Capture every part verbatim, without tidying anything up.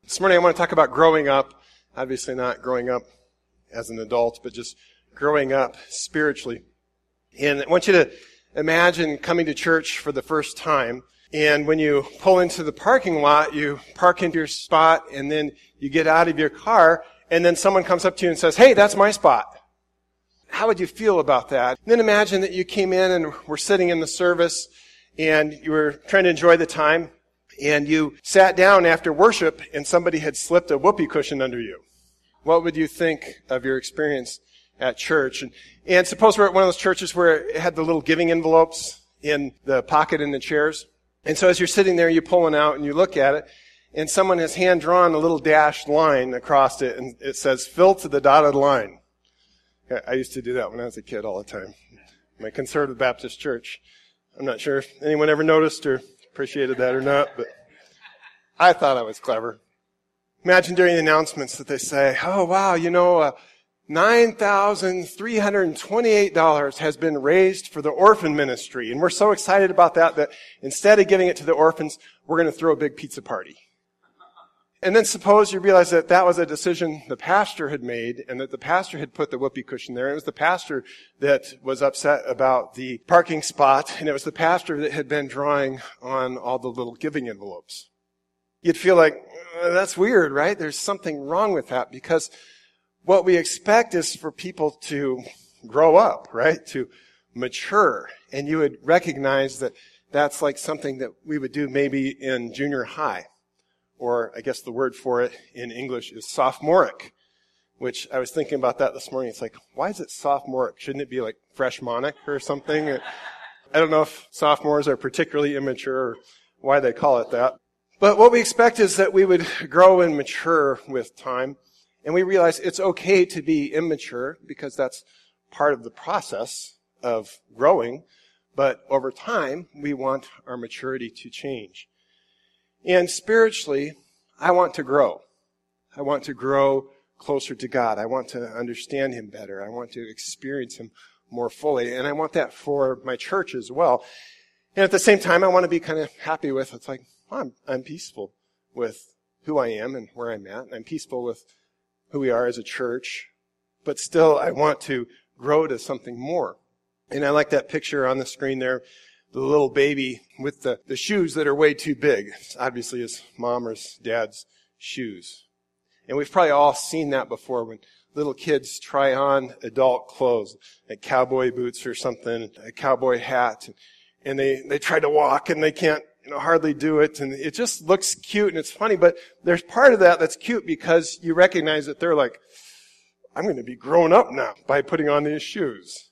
This morning I want to talk about growing up. Obviously not growing up as an adult, but just growing up spiritually. And I want you to imagine coming to church for the first time. And when you pull into the parking lot, you park into your spot, and then you get out of your car, and then someone comes up to you and says, "Hey, that's my spot." How would you feel about that? And then imagine that you came in and were sitting in the service, and you were trying to enjoy the time, and you sat down after worship, and somebody had slipped a whoopee cushion under you. What would you think of your experience at church? And, and suppose we're at one of those churches where it had the little giving envelopes in the pocket in the chairs. And so as you're sitting there, you pull one out and you look at it, and someone has hand-drawn a little dashed line across it, and it says, "Fill to the dotted line." I used to do that when I was a kid all the time. My conservative Baptist church. I'm not sure if anyone ever noticed or appreciated that or not, but I thought I was clever. Imagine during the announcements that they say, "Oh, wow, you know, uh, nine thousand three hundred twenty-eight dollars has been raised for the orphan ministry." And we're so excited about that that instead of giving it to the orphans, we're going to throw a big pizza party. And then suppose you realize that that was a decision the pastor had made, and that the pastor had put the whoopee cushion there. It was the pastor that was upset about the parking spot, and it was the pastor that had been drawing on all the little giving envelopes. You'd feel like, uh, that's weird, right? There's something wrong with that, because what we expect is for people to grow up, right? To mature. And you would recognize that that's like something that we would do maybe in junior high. Or I guess the word for it in English is sophomoric, which I was thinking about that this morning. It's like, why is it sophomoric? Shouldn't it be like freshmonic or something? I don't know if sophomores are particularly immature or why they call it that. But what we expect is that we would grow and mature with time. And we realize it's okay to be immature because that's part of the process of growing. But over time, we want our maturity to change. And spiritually, I want to grow. I want to grow closer to God. I want to understand Him better. I want to experience Him more fully. And I want that for my church as well. And at the same time, I want to be kind of happy with, it's like, oh, I'm, I'm peaceful with who I am and where I'm at. And I'm peaceful with who we are as a church. But still, I want to grow to something more. And I like that picture on the screen there. The little baby with the, the shoes that are way too big. It's obviously his mom or his dad's shoes. And we've probably all seen that before when little kids try on adult clothes, like cowboy boots or something, a cowboy hat, and they, they try to walk and they can't, you know, hardly do it. And it just looks cute and it's funny, but there's part of that that's cute because you recognize that they're like, I'm going to be grown up now by putting on these shoes.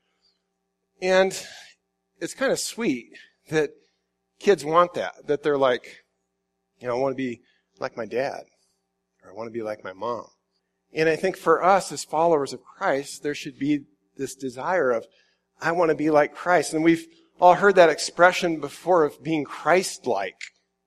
And it's kind of sweet that kids want that, that they're like, you know, I want to be like my dad, or I want to be like my mom. And I think for us as followers of Christ, there should be this desire of, I want to be like Christ. And we've all heard that expression before of being Christ-like.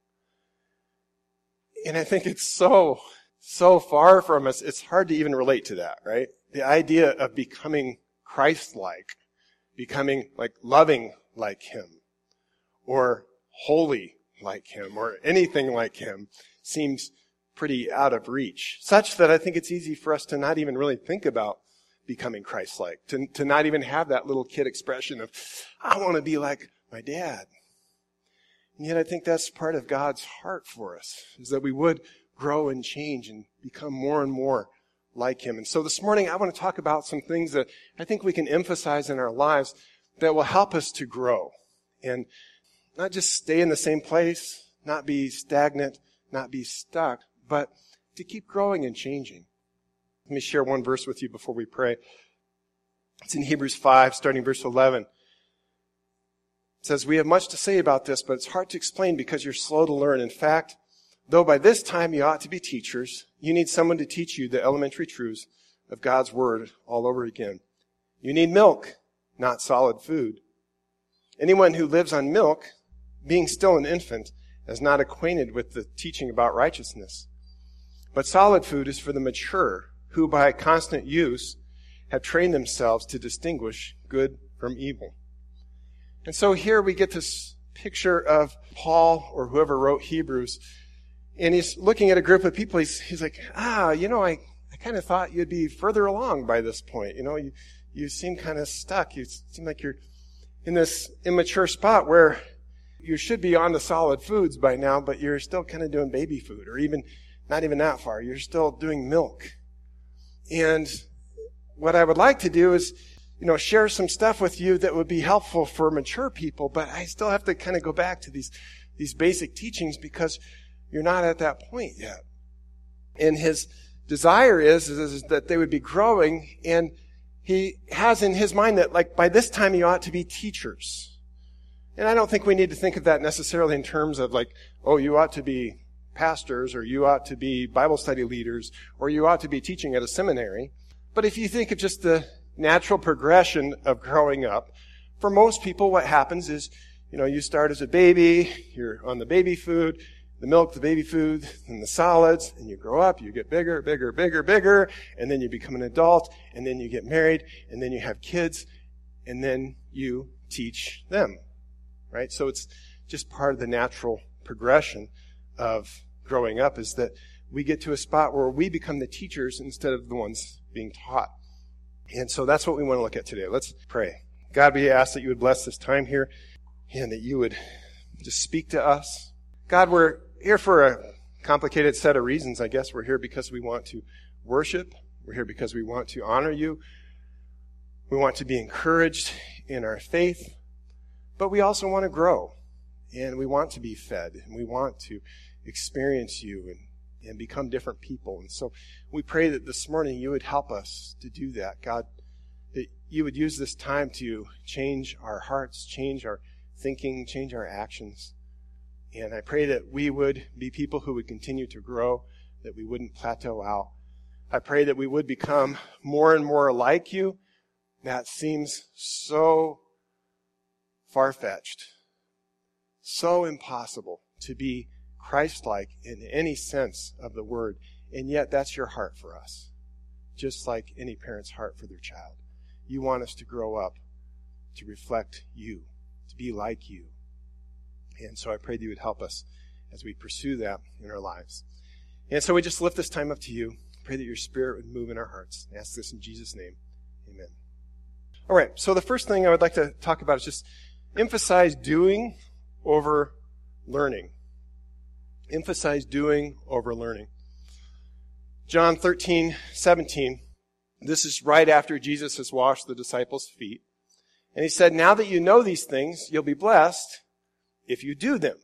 And I think it's so, so far from us, it's hard to even relate to that, right? The idea of becoming Christ-like, becoming like loving like Him, or holy like Him, or anything like Him, seems pretty out of reach. Such that I think it's easy for us to not even really think about becoming Christ-like, to, to not even have that little kid expression of, I want to be like my dad. And yet I think that's part of God's heart for us, is that we would grow and change and become more and more like Him. And so this morning I want to talk about some things that I think we can emphasize in our lives that will help us to grow and not just stay in the same place, not be stagnant, not be stuck, but to keep growing and changing. Let me share one verse with you before we pray. It's in Hebrews five, starting verse eleven. It says, "We have much to say about this, but it's hard to explain because you're slow to learn. In fact, though by this time you ought to be teachers, you need someone to teach you the elementary truths of God's Word all over again. You need milk, not solid food. Anyone who lives on milk, being still an infant, is not acquainted with the teaching about righteousness. But solid food is for the mature, who by constant use have trained themselves to distinguish good from evil." And so here we get this picture of Paul, or whoever wrote Hebrews, And he's looking at a group of people. He's, he's like, ah, you know, I, I kind of thought you'd be further along by this point. You know, you, you seem kind of stuck. You seem like you're in this immature spot where you should be on to solid foods by now, but you're still kind of doing baby food, or even not even that far. You're still doing milk. And what I would like to do is, you know, share some stuff with you that would be helpful for mature people, but I still have to kind of go back to these, these basic teachings because you're not at that point yet. And his desire is, is, is that they would be growing, and he has in his mind that, like, by this time you ought to be teachers. And I don't think we need to think of that necessarily in terms of, like, oh, you ought to be pastors, or you ought to be Bible study leaders, or you ought to be teaching at a seminary. But if you think of just the natural progression of growing up, for most people what happens is, you know, you start as a baby, you're on the baby food, the milk, the baby food, and the solids, and you grow up, you get bigger, bigger, bigger, bigger, and then you become an adult, and then you get married, and then you have kids, and then you teach them, right? So it's just part of the natural progression of growing up, is that we get to a spot where we become the teachers instead of the ones being taught. And so that's what we want to look at today. Let's pray. God, we ask that you would bless this time here, and that you would just speak to us. God, we're here for a complicated set of reasons, I guess. We're here because we want to worship. We're here because we want to honor you. We want to be encouraged in our faith. But we also want to grow. And we want to be fed. And we want to experience you and, and become different people. And so we pray that this morning you would help us to do that. God, that you would use this time to change our hearts, change our thinking, change our actions. And I pray that we would be people who would continue to grow, that we wouldn't plateau out. I pray that we would become more and more like you. That seems so far-fetched, so impossible to be Christ-like in any sense of the word. And yet that's your heart for us, just like any parent's heart for their child. You want us to grow up to reflect you, to be like you. And so I pray that you would help us as we pursue that in our lives. And so we just lift this time up to you. Pray that your Spirit would move in our hearts. I ask this in Jesus' name. Amen. All right, so the first thing I would like to talk about is just emphasize doing over learning. Emphasize doing over learning. John thirteen seventeen. This is right after Jesus has washed the disciples' feet. And he said, now that you know these things, you'll be blessed if you do them.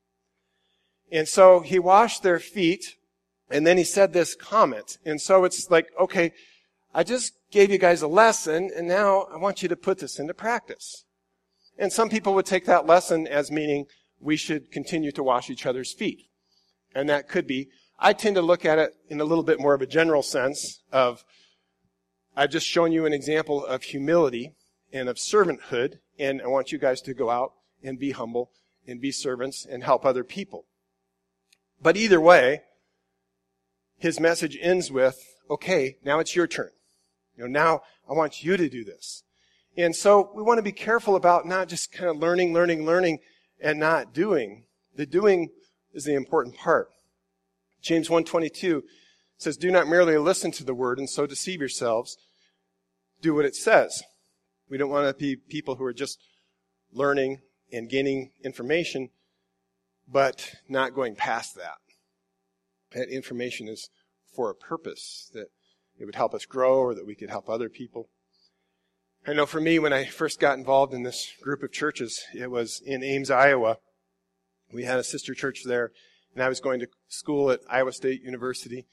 And so he washed their feet, and then he said this comment. And so it's like, okay, I just gave you guys a lesson, and now I want you to put this into practice. And some people would take that lesson as meaning we should continue to wash each other's feet. And that could be. I tend to look at it in a little bit more of a general sense of, I've just shown you an example of humility and of servanthood, and I want you guys to go out and be humble and be servants and help other people. But either way, his message ends with, okay, now it's your turn. You know, now I want you to do this. And so we want to be careful about not just kind of learning, learning, learning, and not doing. The doing is the important part. James one twenty-two says, do not merely listen to the word and so deceive yourselves. Do what it says. We don't want to be people who are just learning and gaining information, but not going past that. That information is for a purpose, that it would help us grow or that we could help other people. I know for me, when I first got involved in this group of churches, it was in Ames, Iowa. We had a sister church there, and I was going to school at Iowa State University.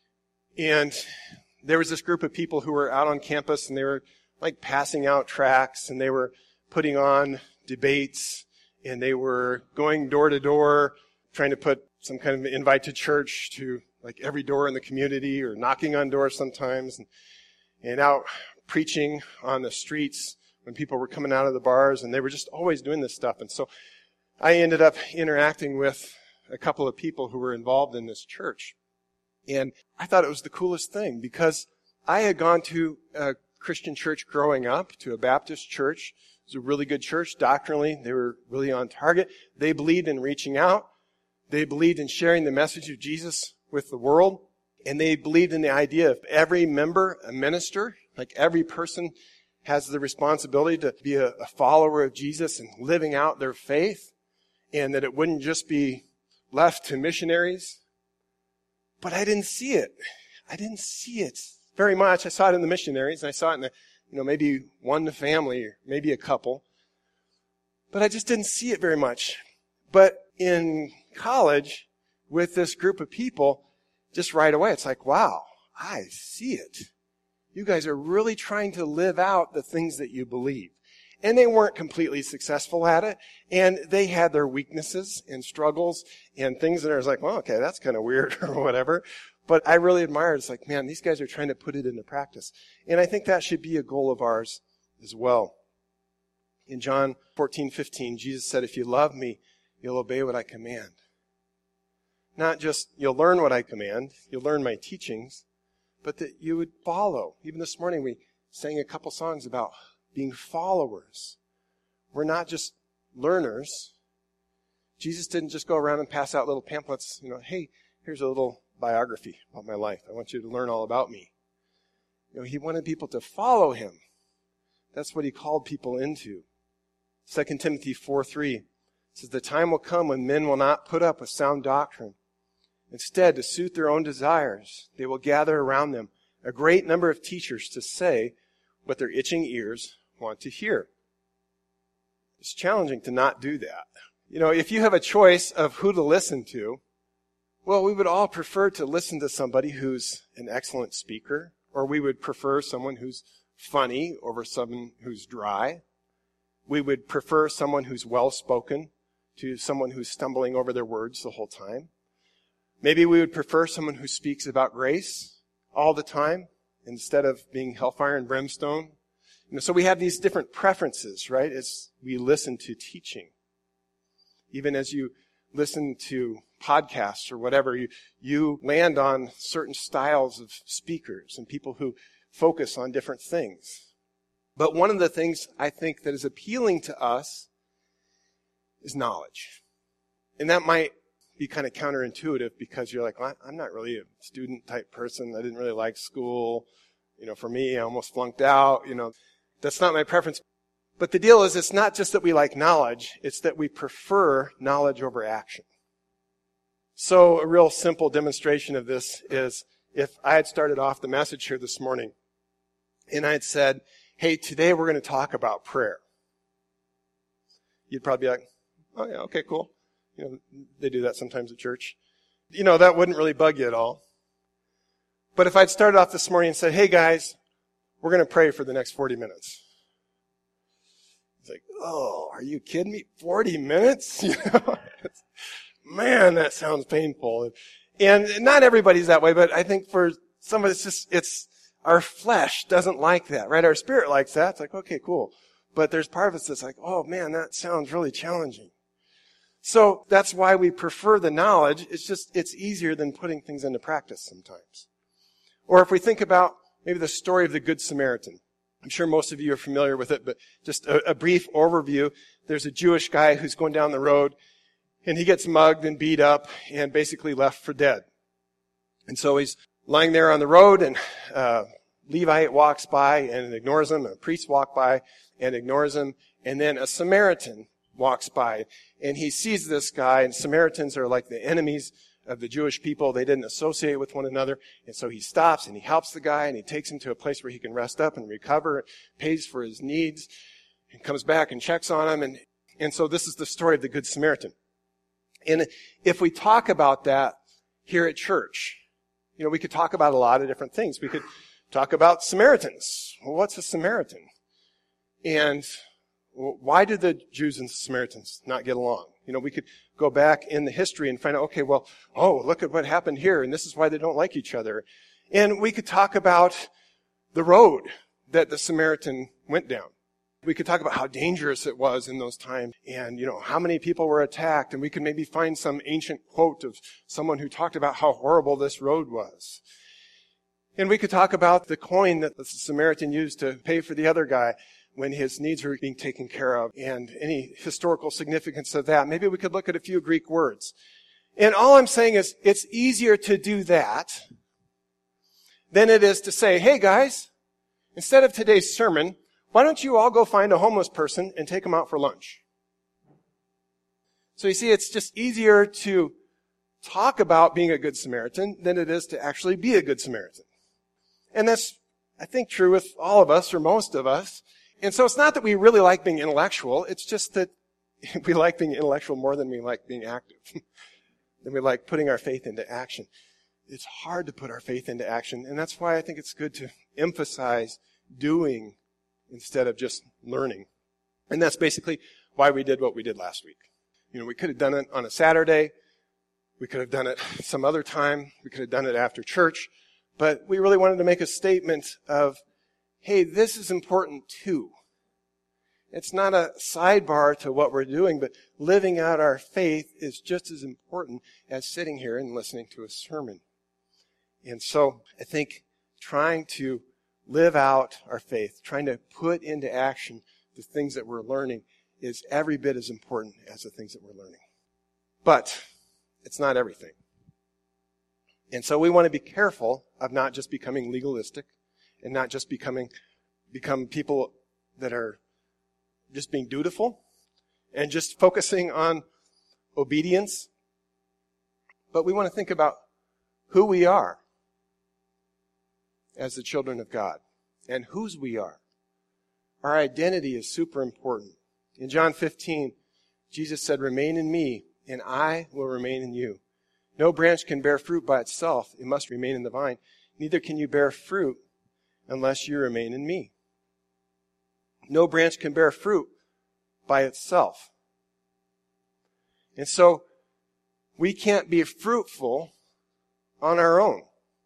And there was this group of people who were out on campus, and they were like passing out tracts, and they were putting on debates, and they were going door to door, trying to put some kind of invite to church to like every door in the community, or knocking on doors sometimes, and, and out preaching on the streets when people were coming out of the bars, and they were just always doing this stuff. And so I ended up interacting with a couple of people who were involved in this church. And I thought it was the coolest thing, because I had gone to a Christian church growing up, to a Baptist church. It was a really good church doctrinally. They were really on target. They believed in reaching out. They believed in sharing the message of Jesus with the world. And they believed in the idea of every member a minister. Like every person has the responsibility to be a, a follower of Jesus and living out their faith. And that it wouldn't just be left to missionaries. But I didn't see it. I didn't see it very much. I saw it in the missionaries, and I saw it in the, you know, maybe one family, or maybe a couple. But I just didn't see it very much. But in college, with this group of people, just right away, it's like, wow, I see it. You guys are really trying to live out the things that you believe. And they weren't completely successful at it. And they had their weaknesses and struggles and things that I was like, well, okay, that's kind of weird or whatever. But I really admire it. It's like, man, these guys are trying to put it into practice. And I think that should be a goal of ours as well. In John fourteen fifteen, Jesus said, if you love me, you'll obey what I command. Not just you'll learn what I command, you'll learn my teachings, but that you would follow. Even this morning we sang a couple songs about being followers. We're not just learners. Jesus didn't just go around and pass out little pamphlets, you know, hey, here's a little biography about my life. I want you to learn all about me. You know, he wanted people to follow him. That's what he called people into. Second Timothy four three says, the time will come when men will not put up with sound doctrine. Instead, to suit their own desires, they will gather around them a great number of teachers to say what their itching ears want to hear. It's challenging to not do that. You know, if you have a choice of who to listen to, well, we would all prefer to listen to somebody who's an excellent speaker, or we would prefer someone who's funny over someone who's dry. We would prefer someone who's well-spoken to someone who's stumbling over their words the whole time. Maybe we would prefer someone who speaks about grace all the time instead of being hellfire and brimstone. You know, so we have these different preferences, right, as we listen to teaching. Even as you listen to podcasts or whatever, you, you land on certain styles of speakers and people who focus on different things. But one of the things I think that is appealing to us is knowledge. And that might be kind of counterintuitive because you're like, well, I'm not really a student type person. I didn't really like school. You know, for me, I almost flunked out. You know, that's not my preference. But the deal is, it's not just that we like knowledge. It's that we prefer knowledge over action. So a real simple demonstration of this is if I had started off the message here this morning and I had said, hey, today we're going to talk about prayer. You'd probably be like, oh yeah, okay, cool. You know, they do that sometimes at church. You know, that wouldn't really bug you at all. But if I'd started off this morning and said, hey guys, we're going to pray for the next forty minutes. It's like, oh, are you kidding me? forty minutes? You know, man, that sounds painful. And not everybody's that way, but I think for some of it's just, it's, our flesh doesn't like that, right? Our spirit likes that. It's like, okay, cool. But there's part of us that's like, oh man, that sounds really challenging. So that's why we prefer the knowledge. It's just, it's easier than putting things into practice sometimes. Or if we think about maybe the story of the Good Samaritan. I'm sure most of you are familiar with it, but just a, a brief overview. There's a Jewish guy who's going down the road, and he gets mugged and beat up and basically left for dead. And so he's lying there on the road, and uh Levite walks by and ignores him. A priest walks by and ignores him. And then a Samaritan walks by, and he sees this guy, and Samaritans are like the enemies of the Jewish people. They didn't associate with one another. And so he stops and he helps the guy, and he takes him to a place where he can rest up and recover, pays for his needs, and comes back and checks on him. And, and so this is the story of the Good Samaritan. And if we talk about that here at church, you know, we could talk about a lot of different things. We could talk about Samaritans. Well, what's a Samaritan? And why did the Jews and the Samaritans not get along? You know, we could go back in the history and find out, okay, well, oh, look at what happened here, and this is why they don't like each other. And we could talk about the road that the Samaritan went down. We could talk about how dangerous it was in those times, and, you know, how many people were attacked, and we could maybe find some ancient quote of someone who talked about how horrible this road was. And we could talk about the coin that the Samaritan used to pay for the other guy when his needs were being taken care of, and any historical significance of that. Maybe we could look at a few Greek words. And all I'm saying is it's easier to do that than it is to say, hey guys, instead of today's sermon, why don't you all go find a homeless person and take them out for lunch? So you see, it's just easier to talk about being a good Samaritan than it is to actually be a good Samaritan. And that's, I think, true with all of us or most of us. And so it's not that we really like being intellectual. It's just that we like being intellectual more than we like being active. Than we like putting our faith into action. It's hard to put our faith into action. And that's why I think it's good to emphasize doing instead of just learning. And that's basically why we did what we did last week. You know, we could have done it on a Saturday. We could have done it some other time. We could have done it after church. But we really wanted to make a statement of, hey, this is important too. It's not a sidebar to what we're doing, but living out our faith is just as important as sitting here and listening to a sermon. And so I think trying to live out our faith, trying to put into action the things that we're learning is every bit as important as the things that we're learning. But it's not everything. And so we want to be careful of not just becoming legalistic and not just becoming become people that are just being dutiful and just focusing on obedience. But we want to think about who we are as the children of God and whose we are. Our identity is super important. In John fifteen, Jesus said, "Remain in me, and I will remain in you. No branch can bear fruit by itself. It must remain in the vine. Neither can you bear fruit unless you remain in me." No branch can bear fruit by itself. And so we can't be fruitful on our own.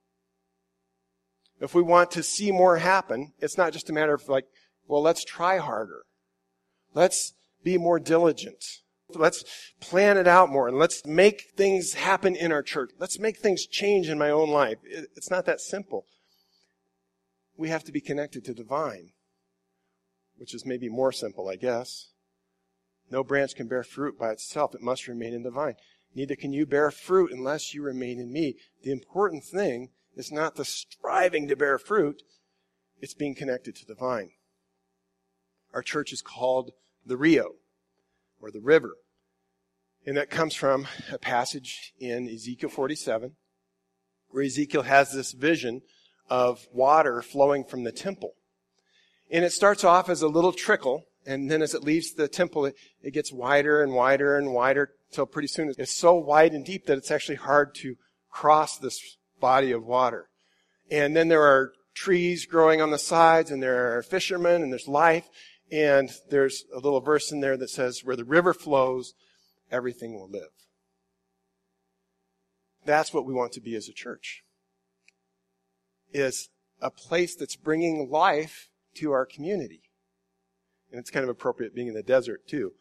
If we want to see more happen, it's not just a matter of like, well, let's try harder. Let's be more diligent. Let's plan it out more and let's make things happen in our church. Let's make things change in my own life. It's not that simple. We have to be connected to the vine, which is maybe more simple, I guess. No branch can bear fruit by itself. It must remain in the vine. Neither can you bear fruit unless you remain in me. The important thing is not the striving to bear fruit. It's being connected to the vine. Our church is called the Rio, or the river. And that comes from a passage in Ezekiel forty-seven, where Ezekiel has this vision of water flowing from the temple. And it starts off as a little trickle, and then as it leaves the temple, it, it gets wider and wider and wider, until pretty soon it's so wide and deep that it's actually hard to cross this body of water. And then there are trees growing on the sides, and there are fishermen, and there's life, and there's a little verse in there that says, where the river flows, everything will live. That's what we want to be as a church, is a place that's bringing life to our community. And it's kind of appropriate being in the desert too.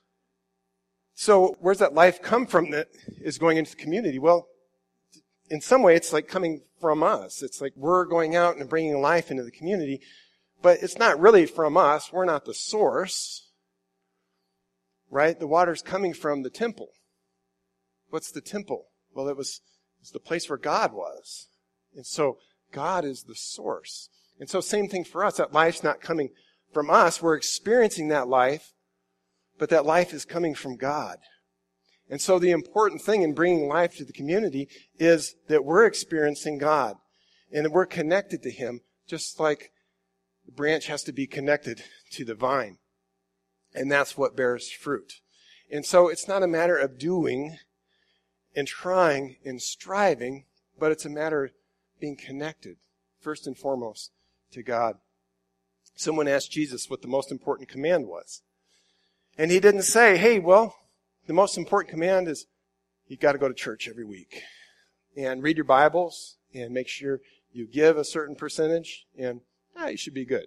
So where's that life come from that is going into the community? Well, in some way it's like coming from us. It's like we're going out and bringing life into the community, but it's not really from us. We're not the source, right? The water's coming from the temple. What's the temple? Well, it was, it was the place where God was. And so God is the source. And so same thing for us. That life's not coming from us. We're experiencing that life, but that life is coming from God. And so the important thing in bringing life to the community is that we're experiencing God and that we're connected to Him, just like the branch has to be connected to the vine. And that's what bears fruit. And so it's not a matter of doing and trying and striving, but it's a matter of being connected, first and foremost, to God. Someone asked Jesus what the most important command was. And He didn't say, hey, well, the most important command is you've got to go to church every week and read your Bibles and make sure you give a certain percentage and ah, you should be good.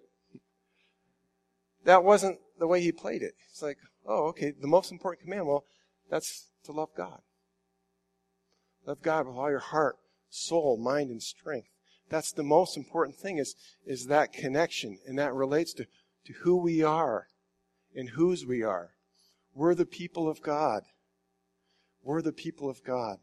That wasn't the way He played it. It's like, oh, okay, the most important command, well, that's to love God. Love God with all your heart, soul, mind, and strength. That's the most important thing is, is that connection, and that relates to, to who we are and whose we are. We're the people of God. We're the people of God.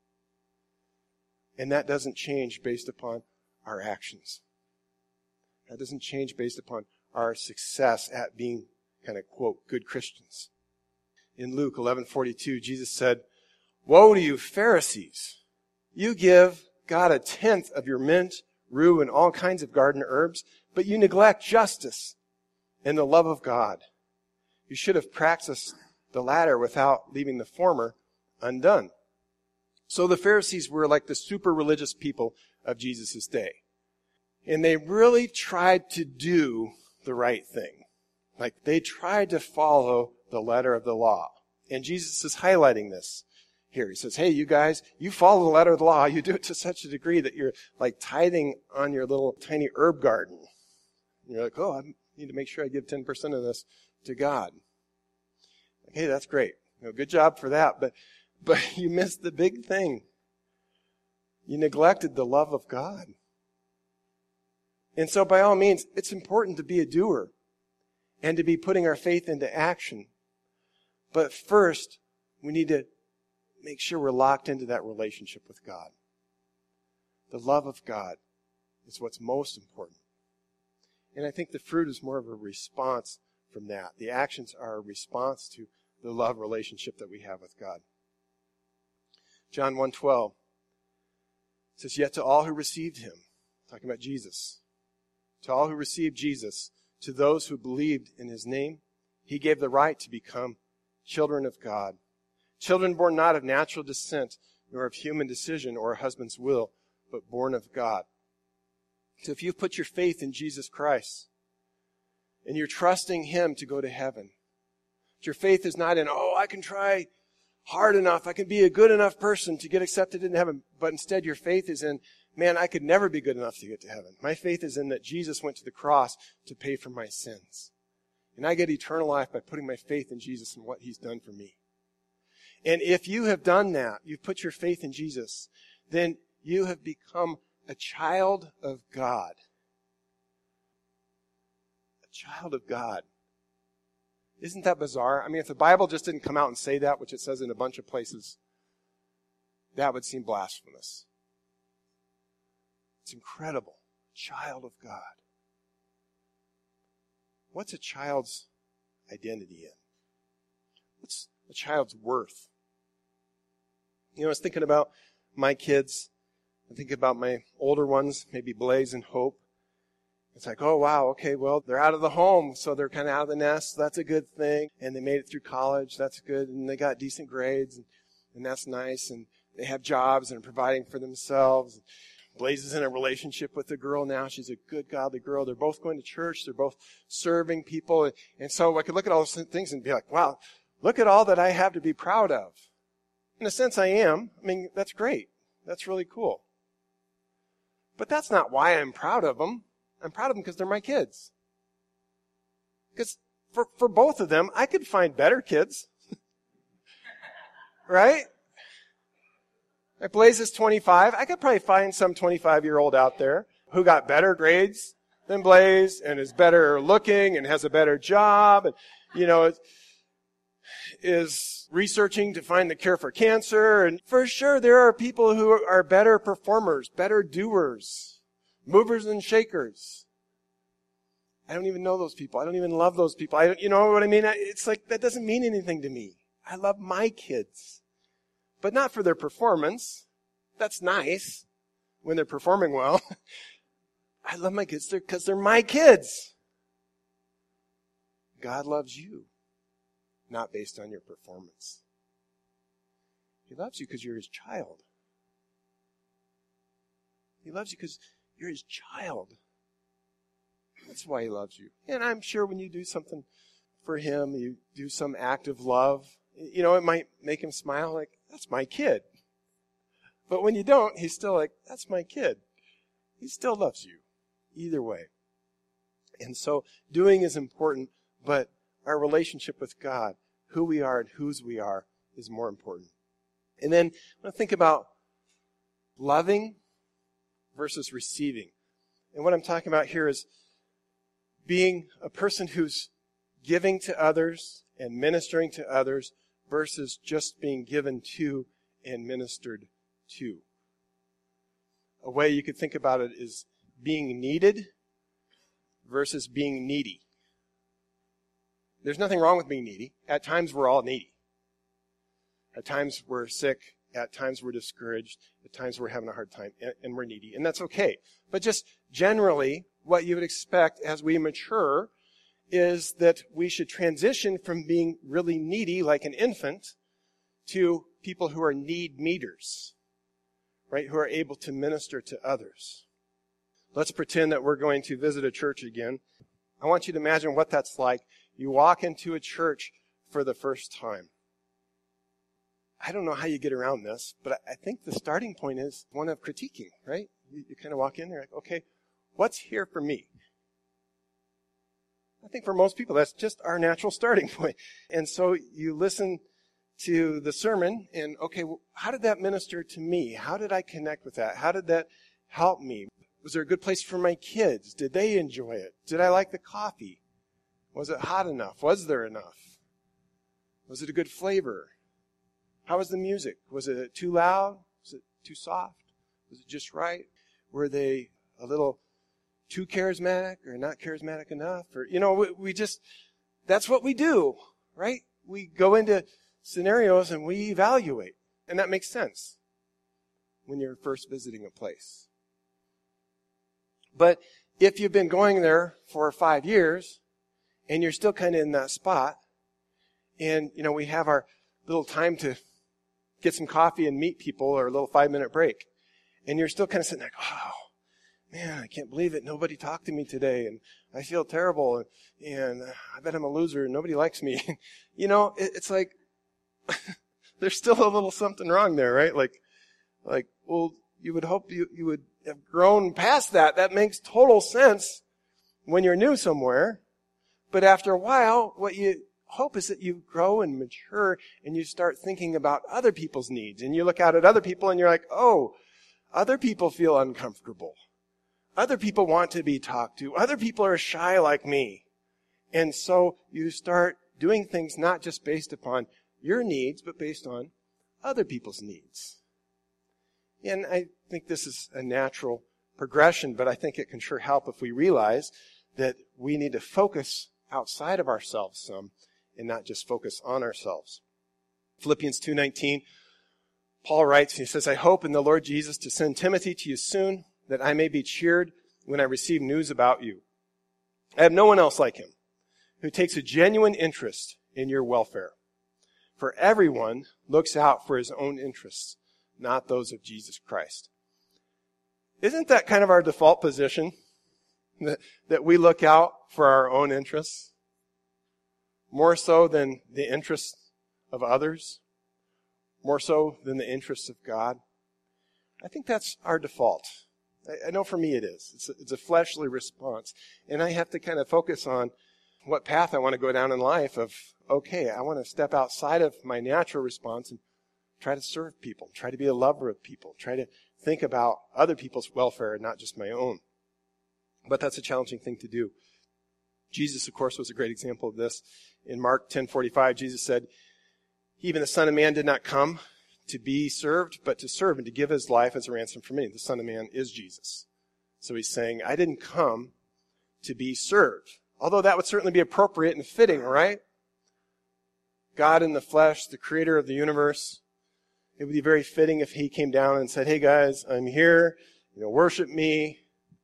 And that doesn't change based upon our actions. That doesn't change based upon our success at being, kind of quote, good Christians. In Luke eleven forty-two, Jesus said, "Woe to you, Pharisees! You give God a tenth of your mint, rue, and all kinds of garden herbs, but you neglect justice and the love of God. You should have practiced the latter without leaving the former undone." So the Pharisees were like the super religious people of Jesus' day. And they really tried to do the right thing. Like they tried to follow the letter of the law. And Jesus is highlighting this here. He says, hey, you guys, you follow the letter of the law. You do it to such a degree that you're like tithing on your little tiny herb garden. And you're like, oh, I need to make sure I give ten percent of this to God. Like, hey, that's great. You know, good job for that. But But you missed the big thing. You neglected the love of God. And so by all means, it's important to be a doer and to be putting our faith into action. But first, we need to make sure we're locked into that relationship with God. The love of God is what's most important. And I think the fruit is more of a response from that. The actions are a response to the love relationship that we have with God. John one twelve says, "Yet to all who received him," talking about Jesus, "to all who received Jesus, to those who believed in his name, he gave the right to become children of God. Children born not of natural descent, nor of human decision or a husband's will, but born of God." So if you've put your faith in Jesus Christ, and you're trusting him to go to heaven, your faith is not in, oh, I can try hard enough, I can be a good enough person to get accepted in heaven. But instead your faith is in, man, I could never be good enough to get to heaven. My faith is in that Jesus went to the cross to pay for my sins. And I get eternal life by putting my faith in Jesus and what he's done for me. And if you have done that, you've put your faith in Jesus, then you have become a child of God. A child of God. Isn't that bizarre? I mean, if the Bible just didn't come out and say that, which it says in a bunch of places, that would seem blasphemous. It's incredible. Child of God. What's a child's identity in? What's a child's worth? You know, I was thinking about my kids. I think about my older ones, maybe Blaze and Hope. It's like, oh, wow, okay, well, they're out of the home, so they're kind of out of the nest. So that's a good thing. And they made it through college. That's good. And they got decent grades, and, and that's nice. And they have jobs and are providing for themselves. Blaze is in a relationship with a girl now. She's a good, godly girl. They're both going to church. They're both serving people. And, and so I could look at all those things and be like, wow, look at all that I have to be proud of. In a sense, I am. I mean, that's great. That's really cool. But that's not why I'm proud of them. I'm proud of them because they're my kids. Because for, for both of them, I could find better kids. Right? Like Blaze is twenty-five. I could probably find some twenty-five-year-old out there who got better grades than Blaze and is better looking and has a better job and, you know, is researching to find the cure for cancer. And for sure, there are people who are better performers, better doers, movers and shakers. I don't even know those people. I don't even love those people. I don't, you know what I mean? It's like, that doesn't mean anything to me. I love my kids. But not for their performance. That's nice when they're performing well. I love my kids because they're my kids. God loves you, not based on your performance. He loves you because you're his child. He loves you because you're his child. That's why he loves you. And I'm sure when you do something for him, you do some act of love, you know, it might make him smile like, that's my kid. But when you don't, he's still like, that's my kid. He still loves you. Either way. And so doing is important, but our relationship with God, who we are and whose we are, is more important. And then I want to think about loving versus receiving. And what I'm talking about here is being a person who's giving to others and ministering to others, versus just being given to and ministered to. A way you could think about it is being needed versus being needy. There's nothing wrong with being needy. At times we're all needy. At times we're sick. At times we're discouraged. At times we're having a hard time and we're needy. And that's okay. But just generally, what you would expect as we mature is that we should transition from being really needy like an infant to people who are need meters, right? Who are able to minister to others. Let's pretend that we're going to visit a church again. I want you to imagine what that's like. You walk into a church for the first time. I don't know how you get around this, but I think the starting point is one of critiquing, right? You, you kind of walk in there like, okay, what's here for me? I think for most people, that's just our natural starting point. And so you listen to the sermon and, okay, well, how did that minister to me? How did I connect with that? How did that help me? Was there a good place for my kids? Did they enjoy it? Did I like the coffee? Was it hot enough? Was there enough? Was it a good flavor? How was the music? Was it too loud? Was it too soft? Was it just right? Were they a little too charismatic or not charismatic enough? Or, you know, we, we just, that's what we do, right? We go into scenarios and we evaluate. And that makes sense when you're first visiting a place. But if you've been going there for five years and you're still kind of in that spot, and, you know, we have our little time to get some coffee and meet people or a little five-minute break, and you're still kind of sitting there, oh, man, I can't believe it. Nobody talked to me today, and I feel terrible, and, and I bet I'm a loser, and nobody likes me. You know, it, it's like, there's still a little something wrong there, right? Like, like, well, you would hope you, you would have grown past that. That makes total sense when you're new somewhere. But after a while, what you hope is that you grow and mature and you start thinking about other people's needs. And you look out at other people and you're like, oh, other people feel uncomfortable. Other people want to be talked to. Other people are shy like me. And so you start doing things not just based upon your needs, but based on other people's needs. And I think this is a natural progression, but I think it can sure help if we realize that we need to focus outside of ourselves some and not just focus on ourselves. Philippians two nineteen, Paul writes, he says, I hope in the Lord Jesus to send Timothy to you soon, that I may be cheered when I receive news about you. I have no one else like him who takes a genuine interest in your welfare. For everyone looks out for his own interests, not those of Jesus Christ. Isn't that kind of our default position? That, that we look out for our own interests? More so than the interests of others? More so than the interests of God? I think that's our default. I, I know for me it is. It's a, it's a fleshly response. And I have to kind of focus on what path I want to go down in life of, okay, I want to step outside of my natural response and try to serve people, try to be a lover of people, try to think about other people's welfare and not just my own. But that's a challenging thing to do. Jesus, of course, was a great example of this. In Mark ten forty-five, Jesus said, even the Son of Man did not come to be served, but to serve and to give his life as a ransom for many. The Son of Man is Jesus. So he's saying, I didn't come to be served. Although that would certainly be appropriate and fitting, right? God in the flesh, the creator of the universe. It would be very fitting if he came down and said, hey guys, I'm here, you know, worship me,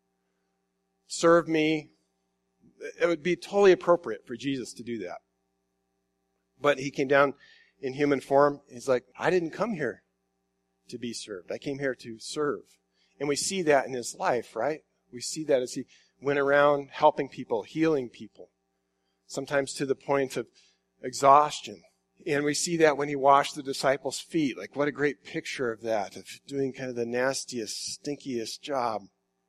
serve me. It would be totally appropriate for Jesus to do that. But he came down in human form. He's like, I didn't come here to be served. I came here to serve. And we see that in his life, right? We see that as he went around helping people, healing people, sometimes to the point of exhaustion. And we see that when he washed the disciples' feet. Like, what a great picture of that, of doing kind of the nastiest, stinkiest job.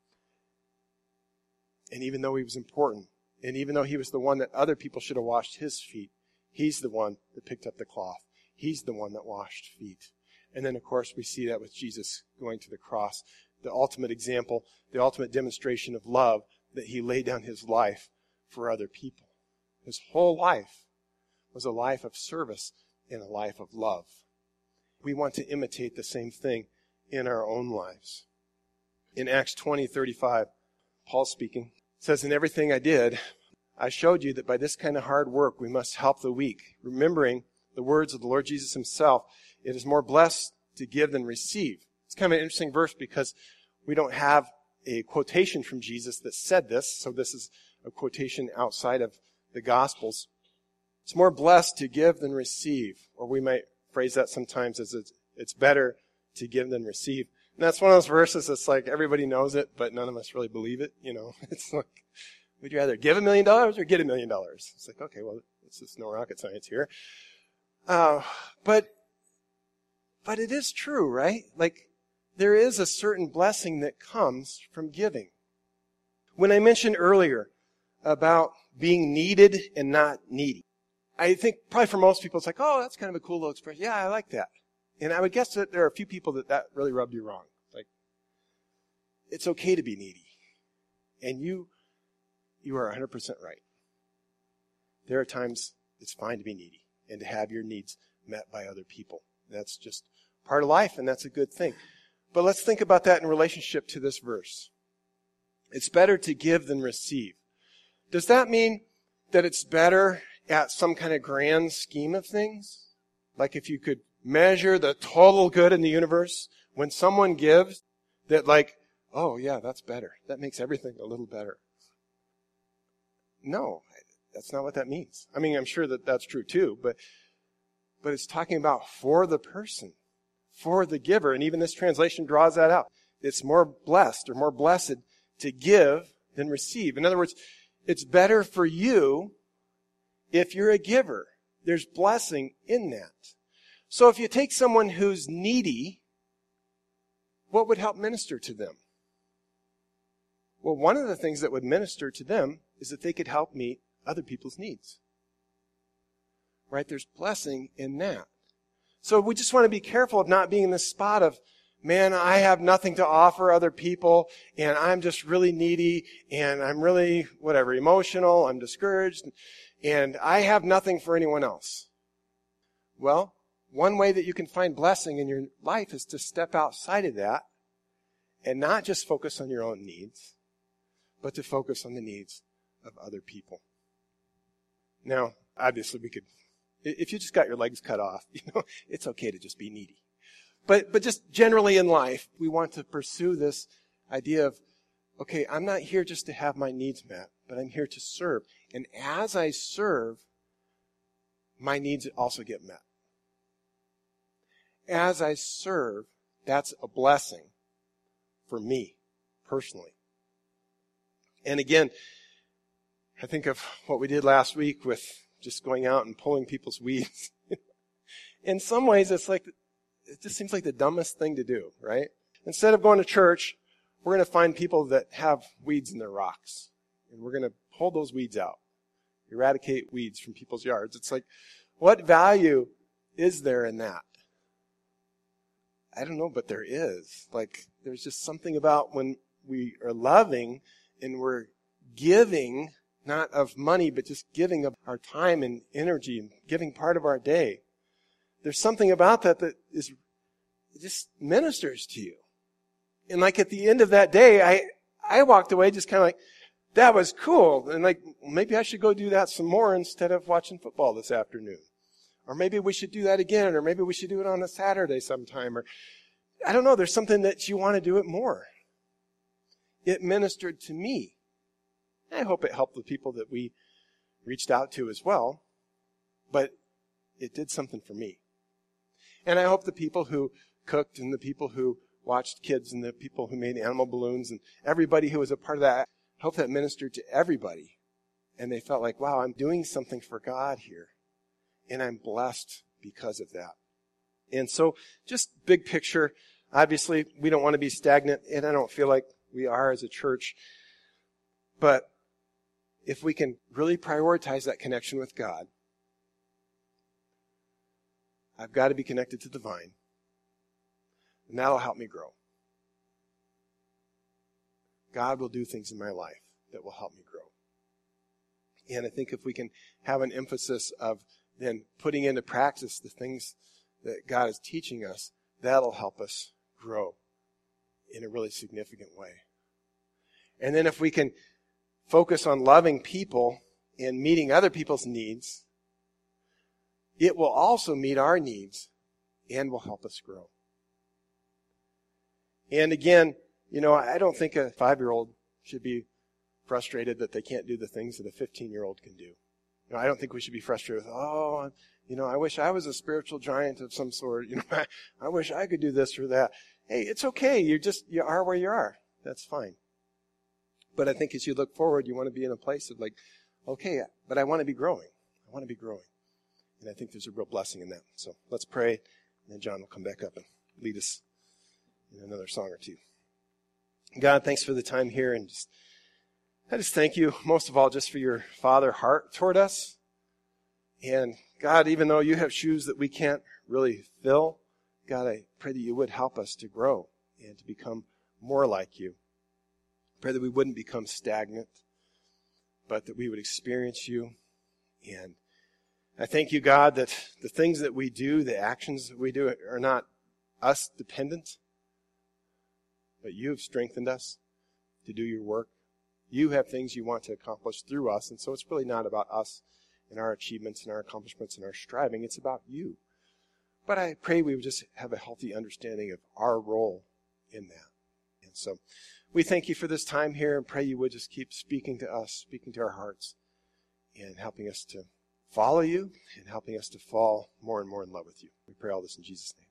And even though he was important, and even though he was the one that other people should have washed his feet, he's the one that picked up the cloth. He's the one that washed feet. And then, of course, we see that with Jesus going to the cross. The ultimate example, the ultimate demonstration of love, that he laid down his life for other people. His whole life was a life of service in a life of love. We want to imitate the same thing in our own lives. In Acts twenty thirty-five, Paul speaking, says, "In everything I did, I showed you that by this kind of hard work we must help the weak, remembering the words of the Lord Jesus himself, it is more blessed to give than receive." It's kind of an interesting verse because we don't have a quotation from Jesus that said this, so this is a quotation outside of the Gospels. It's more blessed to give than receive, or we might phrase that sometimes as it's, it's better to give than receive. And that's one of those verses that's like everybody knows it, but none of us really believe it. You know, it's like, would you rather give a million dollars or get a million dollars? It's like, okay, well, this is no rocket science here. Uh, but, but it is true, right? Like, there is a certain blessing that comes from giving. When I mentioned earlier about being needed and not needy, I think probably for most people it's like, oh, that's kind of a cool little expression. Yeah, I like that. And I would guess that there are a few people that that really rubbed you wrong. Like, it's okay to be needy. And you, you are one hundred percent right. There are times it's fine to be needy and to have your needs met by other people. That's just part of life, and that's a good thing. But let's think about that in relationship to this verse. It's better to give than receive. Does that mean that it's better at some kind of grand scheme of things? Like if you could measure the total good in the universe, when someone gives, that like, oh yeah, that's better. That makes everything a little better. No, that's not what that means. I mean, I'm sure that that's true too, but but it's talking about for the person, for the giver, and even this translation draws that out. It's more blessed or more blessed to give than receive. In other words, it's better for you if you're a giver. There's blessing in that. So if you take someone who's needy, what would help minister to them? Well, one of the things that would minister to them is that they could help meet other people's needs. Right? There's blessing in that. So we just want to be careful of not being in this spot of, man, I have nothing to offer other people, and I'm just really needy, and I'm really, whatever, emotional, I'm discouraged, and I have nothing for anyone else. Well, one way that you can find blessing in your life is to step outside of that and not just focus on your own needs, but to focus on the needs of other people. Now, obviously we could, if you just got your legs cut off, you know, it's okay to just be needy. But, but just generally in life, we want to pursue this idea of, okay, I'm not here just to have my needs met, but I'm here to serve. And as I serve, my needs also get met. As I serve, that's a blessing for me personally. And again, I think of what we did last week with just going out and pulling people's weeds. In some ways, it's like, it just seems like the dumbest thing to do, right? Instead of going to church, we're going to find people that have weeds in their rocks. And we're going to pull those weeds out. Eradicate weeds from people's yards. It's like, what value is there in that? I don't know, but there is. Like, there's just something about when we are loving and we're giving, not of money, but just giving of our time and energy and giving part of our day. There's something about that that is, it just ministers to you. And like at the end of that day, I, I walked away just kind of like, that was cool. And like, maybe I should go do that some more instead of watching football this afternoon. Or maybe we should do that again, or maybe we should do it on a Saturday sometime. Or I don't know, there's something that you want to do it more. It ministered to me. I hope it helped the people that we reached out to as well. But it did something for me. And I hope the people who cooked and the people who watched kids and the people who made animal balloons and everybody who was a part of that, I hope that ministered to everybody. And they felt like, wow, I'm doing something for God here. And I'm blessed because of that. And so just big picture, obviously we don't want to be stagnant, and I don't feel like we are as a church. But if we can really prioritize that connection with God, I've got to be connected to the vine. And that'll help me grow. God will do things in my life that will help me grow. And I think if we can have an emphasis of then putting into practice the things that God is teaching us, that'll help us grow in a really significant way. And then if we can focus on loving people and meeting other people's needs, it will also meet our needs and will help us grow. And again, you know, I don't think a five-year-old should be frustrated that they can't do the things that a fifteen-year-old can do. You know, I don't think we should be frustrated with, oh, you know, I wish I was a spiritual giant of some sort. You know, I, I wish I could do this or that. Hey, it's okay. You just, you are where you are. That's fine. But I think as you look forward, you want to be in a place of like, okay, but I want to be growing. I want to be growing. And I think there's a real blessing in that. So let's pray, and then John will come back up and lead us in another song or two. God, thanks for the time here, and just I just thank you most of all just for your Father heart toward us. And God, even though you have shoes that we can't really fill, God, I pray that you would help us to grow and to become more like you. Pray that we wouldn't become stagnant, but that we would experience you. And I thank you, God, that the things that we do, the actions that we do are not us dependent, but you have strengthened us to do your work. You have things you want to accomplish through us, and so it's really not about us and our achievements and our accomplishments and our striving. It's about you. But I pray we would just have a healthy understanding of our role in that. And so we thank you for this time here, and pray you would just keep speaking to us, speaking to our hearts, and helping us to follow you and helping us to fall more and more in love with you. We pray all this in Jesus' name.